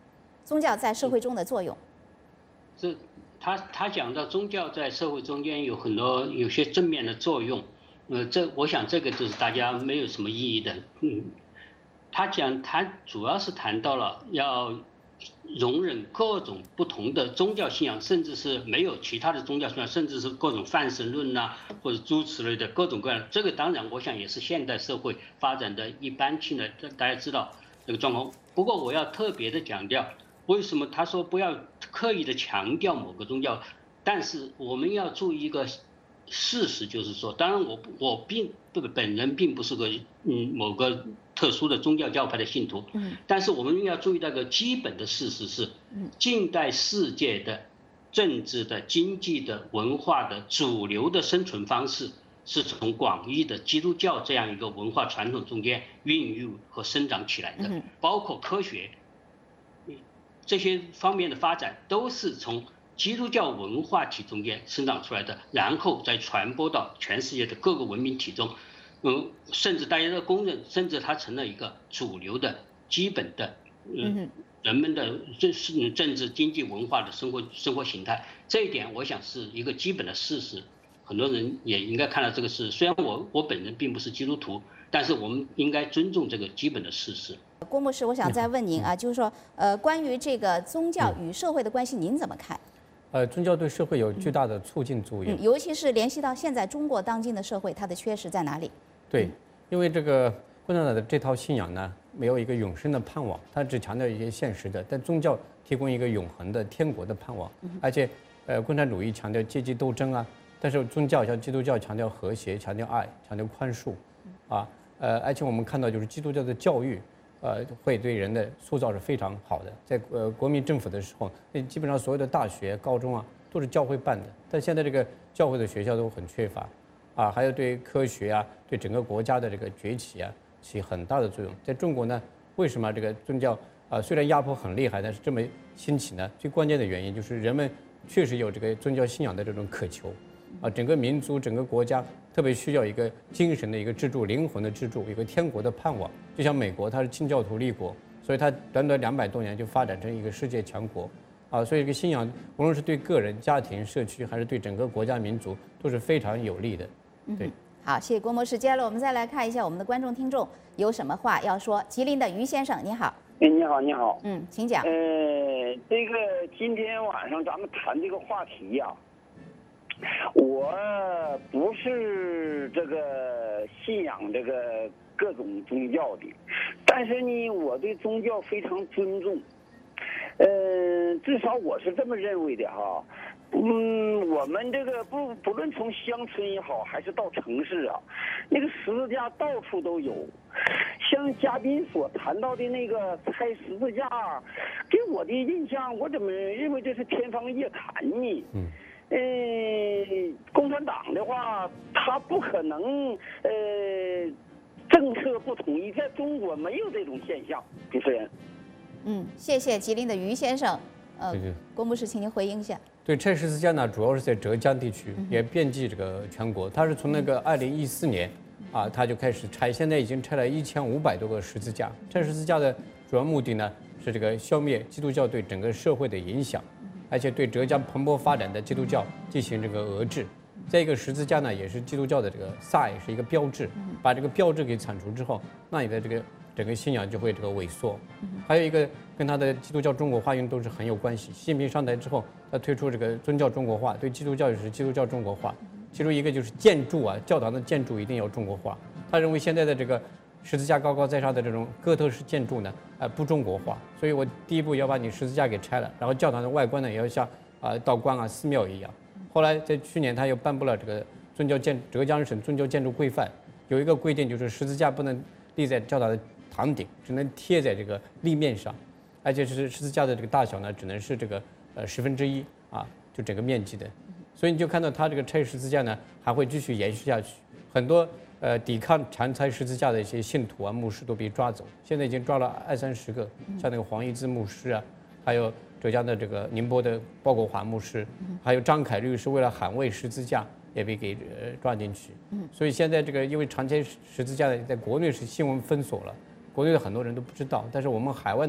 宗教在社会中的作用。 这他他讲到宗教在社会中间有很多有些正面的作用，呃，这我想这个就是大家没有什么意义的。嗯，他讲他主要是谈到了要容忍各种不同的宗教信仰，甚至是没有其他的宗教信仰，甚至是各种泛神论呐、啊，或者诸此类的各种各样的。这个当然，我想也是现代社会发展的一般性的，大家知道这个状况。不过我要特别的强调，为什么他说不要刻意的强调某个宗教？但是我们要注意一个事实，就是说，当然我我并不本人并不是个嗯某个特殊的宗教教派的信徒，嗯，但是我们要注意到一个基本的事实是，近代世界的政治的、经济的、文化的主流的生存方式，是从广义的基督教这样一个文化传统中间孕育和生长起来的，包括科学，这些方面的发展都是从基督教文化体中间生长出来的，然后再传播到全世界的各个文明体中，嗯，甚至大家都公认，甚至它成了一个主流的、基本的，嗯，人们的政治、政治、经济、文化的生活生活形态。这一点，我想是一个基本的事实。很多人也应该看到这个事。虽然我我本人并不是基督徒，但是我们应该尊重这个基本的事实。 郭牧师，我想再问您啊，就是说，呃，关于这个宗教与社会的关系，您怎么看？ 呃，宗教对社会有巨大的促进作用， 嗯，尤其是联系到现在中国当今的社会，它的缺失在哪里？ 对，因为这个共产党的这套信仰呢，没有一个永生的盼望，它只强调一些现实的，但宗教提供一个永恒的天国的盼望，而且，呃，共产主义强调阶级斗争啊，但是宗教像基督教强调和谐、强调爱、强调宽恕，啊，呃，而且我们看到就是基督教的教育。呃，会对人的塑造是非常好的。在呃国民政府的时候，那基本上所有的大学、高中啊都是教会办的，但现在这个教会的学校都很缺乏，啊，还有对科学啊、对整个国家的这个崛起啊起很大的作用。在中国呢，为什么这个宗教啊虽然压迫很厉害，但是这么兴起呢？最关键的原因就是人们确实有这个宗教信仰的这种渴求，啊，整个民族、整个国家特别需要一个精神的一个支柱、灵魂的支柱，一个天国的盼望。就像美国，它是清教徒立国，所以它短短两百多年就发展成一个世界强国，啊，所以这个信仰无论是对个人、家庭、社区，还是对整个国家民族，都是非常有利的。对， 嗯、好，谢谢郭博士。接下来我们再来看一下我们的观众听众有什么话要说。吉林的于先生，你好。 哎，你好，你好。 嗯，请讲。 呃，这个今天晚上咱们谈这个话题呀、啊。我不是这个信仰这个各种宗教的，但是呢，我对宗教非常尊重。呃，至少我是这么认为的哈。嗯，我们这个不不论从乡村也好，还是到城市啊，那个十字架到处都有。像嘉宾所谈到的那个拆十字架，给我的印象，我怎么认为这是天方夜谭呢？嗯。呃，共产党的话，他不可能呃政策不统一，在中国没有这种现象。主持人， 嗯，谢谢吉林的于先生。呃， 对对， 郭博士，请您回应一下。 对，拆十字架呢，主要是在浙江地区，也遍及这个全国。它是从那个二零一四年啊，它就开始拆，现在已经拆了一千五百多个十字架。拆十字架的主要目的呢，是这个消灭基督教对整个社会的影响。而且对浙江蓬勃发展的基督教进行这个遏制，再一个十字架呢，也是基督教的这个 sign， 是一个标志，把这个标志给铲除之后，那你的这个整个信仰就会这个萎缩。还有一个跟他的基督教中国化运动是很有关系。习近平上台之后，他推出这个宗教中国化，对基督教也是基督教中国化，其中一个就是建筑啊，教堂的建筑一定要中国化。他认为现在的这个十字架高高在上的这种哥特式建筑呢，呃，不中国化，所以我第一步要把你十字架给拆了，然后教堂的外观呢也要像啊、呃、道观啊寺庙一样。后来在去年他又颁布了这个宗教建浙江省宗教建筑规范，有一个规定就是十字架不能立在教堂的堂顶，只能贴在这个立面上，而且是十字架的这个大小呢只能是这个呃十分之一啊，就整个面积的。所以你就看到他这个拆十字架呢还会继续延续下去，很多。呃，抵抗强拆十字架的一些信徒啊、牧师都被抓走，现在已经抓了二三十个，像那个黄一之牧师啊，还有浙江的这个宁波的鲍国华牧师，还有张凯律师为了捍卫十字架也被给呃抓进去。所以现在这个因为长拆十字架在国内是新闻封锁了，国内的很多人都不知道，但是我们海外呢，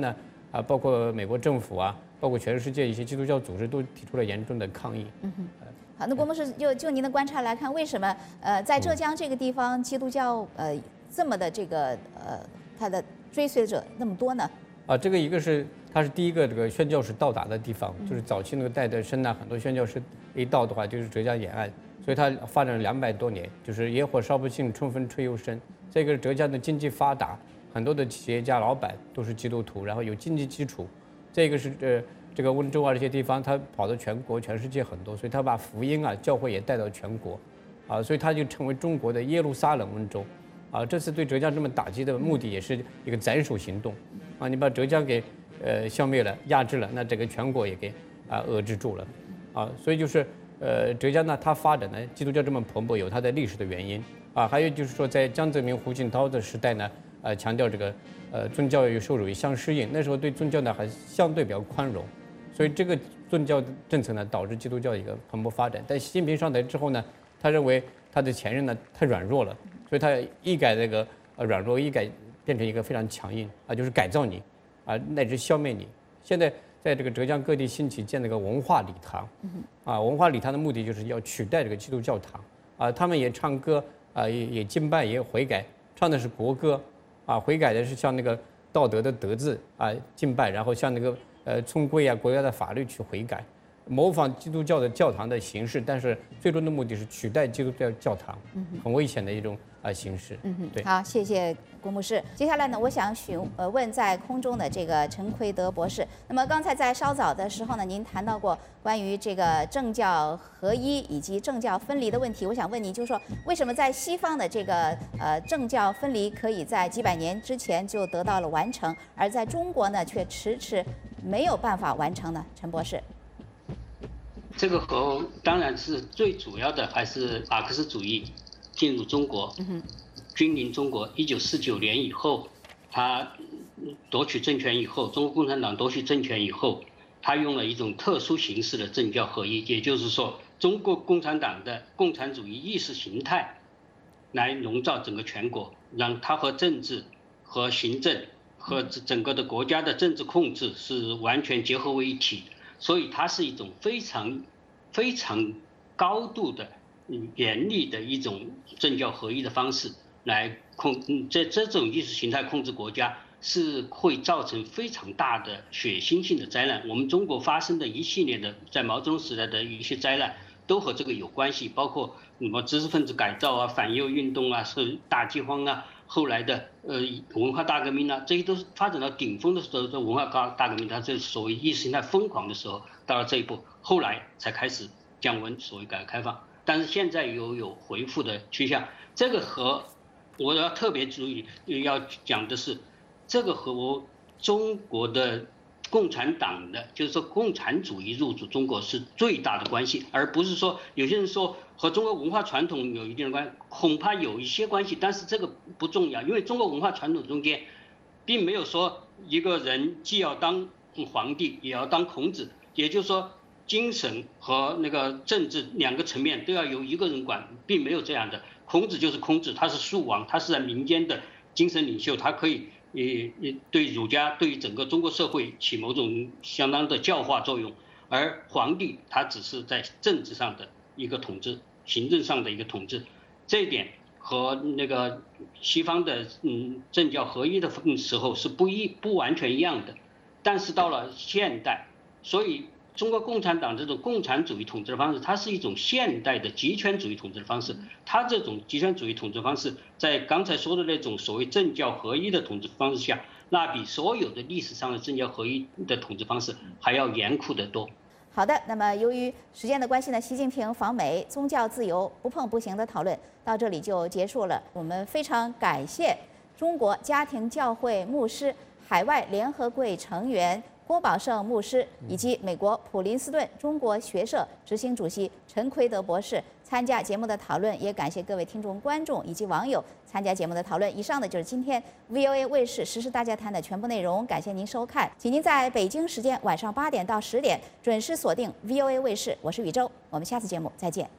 啊，包括美国政府啊，包括全世界一些基督教组织都提出了严重的抗议。 嗯哼。好，那郭牧师就就您的观察来看，为什么呃在浙江这个地方基督教呃这么的这个呃他的追随者那么多呢？ 啊，这个一个是它是第一个这个宣教士到达的地方，就是早期那个戴德生呐，很多宣教士一到的话就是浙江沿岸，所以它发展了两百多年，就是野火烧不尽，春风吹又生。这个浙江的经济发达，很多的企业家老板都是基督徒，然后有经济基础。这个是呃。这个温州啊这些地方，他跑到全国、全世界很多，所以他把福音啊、教会也带到全国，啊，所以他就成为中国的耶路撒冷温州，啊，这次对浙江这么打击的目的也是一个斩首行动，啊，你把浙江给呃消灭了、压制了，那整个全国也给啊遏制住了，啊，所以就是呃浙江呢，它发展呢基督教这么蓬勃，有它的历史的原因，啊，还有就是说在江泽民、胡锦涛的时代呢，呃，强调这个呃宗教与受辱相适应，那时候对宗教呢还相对比较宽容。所以这个宗教政策呢，导致基督教一个蓬勃发展。但习近平上台之后呢，他认为他的前任呢太软弱了，所以他一改这个呃软弱，一改变成一个非常强硬啊，就是改造你啊，乃至消灭你。现在在这个浙江各地兴起建那个文化礼堂，啊，文化礼堂的目的就是要取代这个基督教堂啊，他们也唱歌啊，也也敬拜，也悔改，唱的是国歌啊，悔改的是像那个道德的德字啊敬拜，然后像那个。呃，聪规啊，国家的法律去悔改，模仿基督教的教堂的形式，但是最终的目的是取代基督教教堂，很危险的一种啊、呃、形式。 嗯哼， 对。 好，谢谢郭牧师。接下来呢，我想询呃问在空中的这个陈奎德博士。那么刚才在稍早的时候呢，您谈到过关于这个政教合一以及政教分离的问题。我想问您，就是说为什么在西方的这个呃政教分离可以在几百年之前就得到了完成，而在中国呢却迟迟没有办法完成呢？陈博士。 这个和当然是最主要的还是马克思主义进入中国，君临中国。一九四九年以后，他夺取政权以后，中国共产党夺取政权以后，他用了一种特殊形式的政教合一，也就是说，中国共产党的共产主义意识形态来笼罩整个全国，让它和政治、和行政、和整个的国家的政治控制是完全结合为一体。所以它是一种非常非常高度的严厉的一种政教合一的方式来控，这这种意识形态控制国家是会造成非常大的血腥性的灾难。我们中国发生的一系列的在毛泽东时代的一些灾难都和这个有关系，包括什么知识分子改造啊、反右运动啊、是大饥荒啊。后来的呃文化大革命呢，这些都是发展到顶峰的时候，这文化大大革命，它这所谓意识形态疯狂的时候，到了这一步，后来才开始降温，所谓改革开放。但是现在又有回复的趋向，这个和我要特别注意要讲的是，这个和我中国的共产党的，就是说共产主义入主中国是最大的关系，而不是说有些人说和中国文化传统有一定的关系，恐怕有一些关系，但是这个不重要，因为中国文化传统中间，并没有说一个人既要当皇帝也要当孔子，也就是说精神和那个政治两个层面都要由一个人管，并没有这样的。孔子就是孔子，他是树王，他是在民间的精神领袖，他可以也也对儒家对于整个中国社会起某种相当的教化作用，而皇帝他只是在政治上的一个统治，行政上的一个统治，这一点和那个西方的嗯政教合一的时候是不一不完全一样的。但是到了现代，所以中国共产党这种共产主义统治的方式，它是一种现代的极权主义统治的方式。它这种极权主义统治方式，在刚才说的那种所谓政教合一的统治方式下，那比所有的历史上的政教合一的统治方式还要严酷得多。 好的，那么由于时间的关系呢，习近平访美宗教自由不碰不行的讨论到这里就结束了。我们非常感谢中国家庭教会牧师、海外联合会成员郭宝胜牧师以及美国普林斯顿中国学社执行主席陈奎德博士参加节目的讨论，也感谢各位听众、观众以及网友参加节目的讨论。以上的就是今天 V O A 卫视时事大家谈的全部内容，感谢您收看，请您在北京时间晚上八点到十点准时锁定 V O A 卫视，我是宇宙，我们下次节目再见。